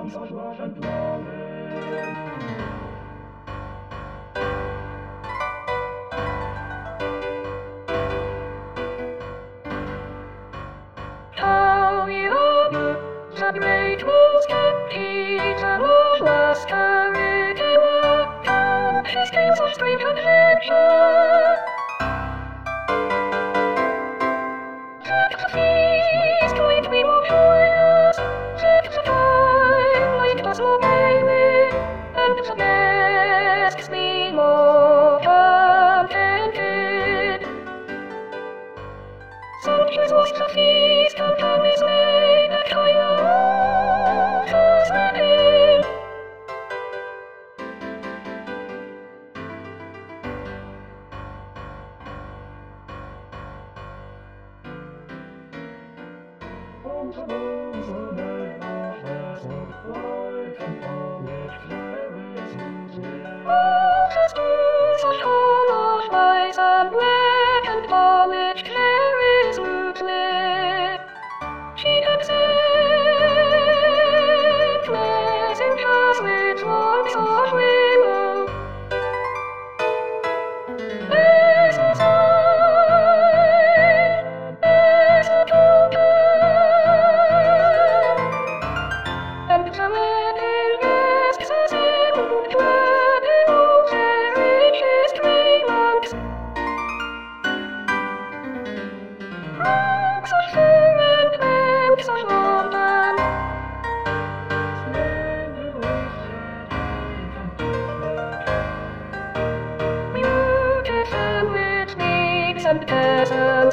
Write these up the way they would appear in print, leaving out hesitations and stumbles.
How you the great wolves can eat a lawless carriage, his games of strange adventure. The feast going to be more joyous, the time like the slow baby, and the guests be more contented. So here's what the feast can come his way, that Coyote's ready. Sisters are full of lies and black and polished Clarice Lutley. She had sent messengers with logs of willow. As a sign, as a token, and the wedding guests assembled clad in all their richest raiments. Rocks of fur and lamps of London. Beautiful with kings and peasants.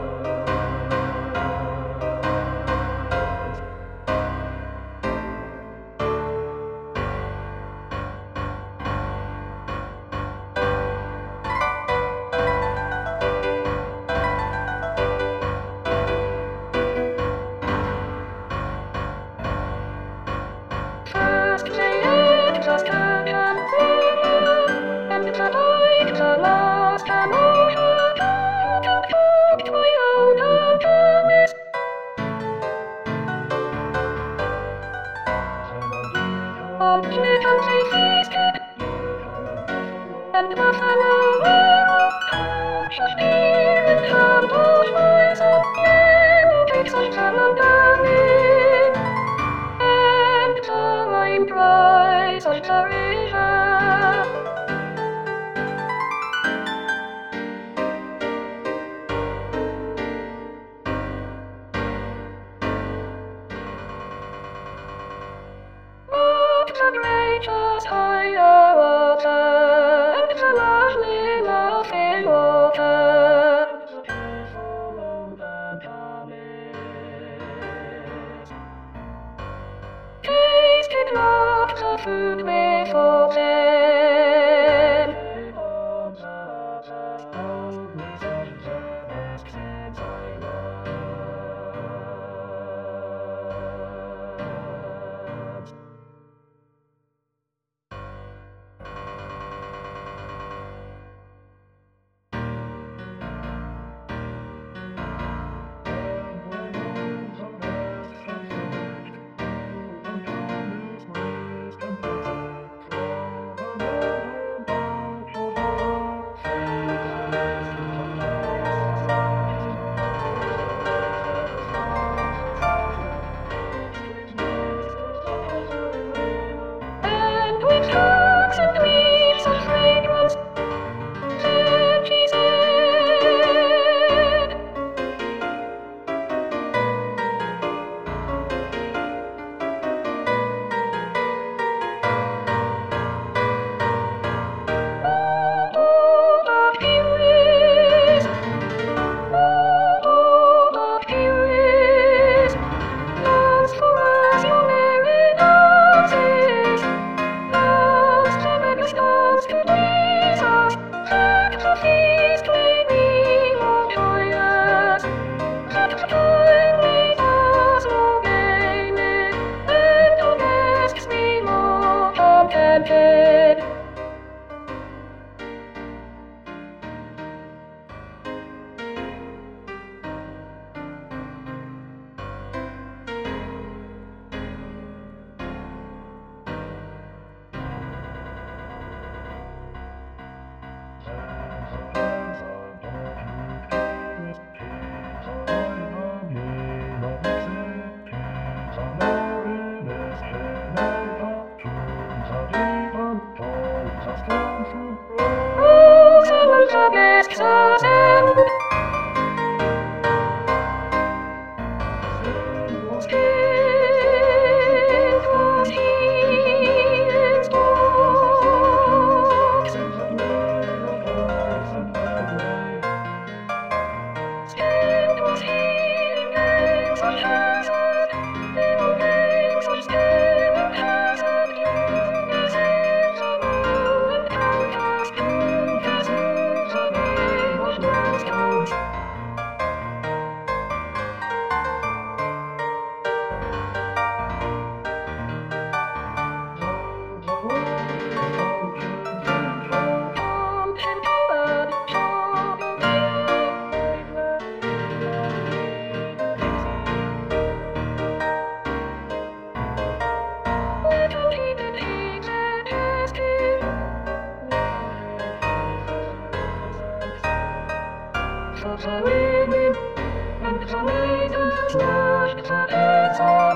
First they ate the sturgeon and the light, the last emotion, cooked by old Thomas. On chicken they feasted, and buffalo marrow, conscious deer and humble boys of yellow cakes of Calamari, and the lime prize of the river. But the gracious Hiawatha and the lovely laughing water tasted not the food before them. together.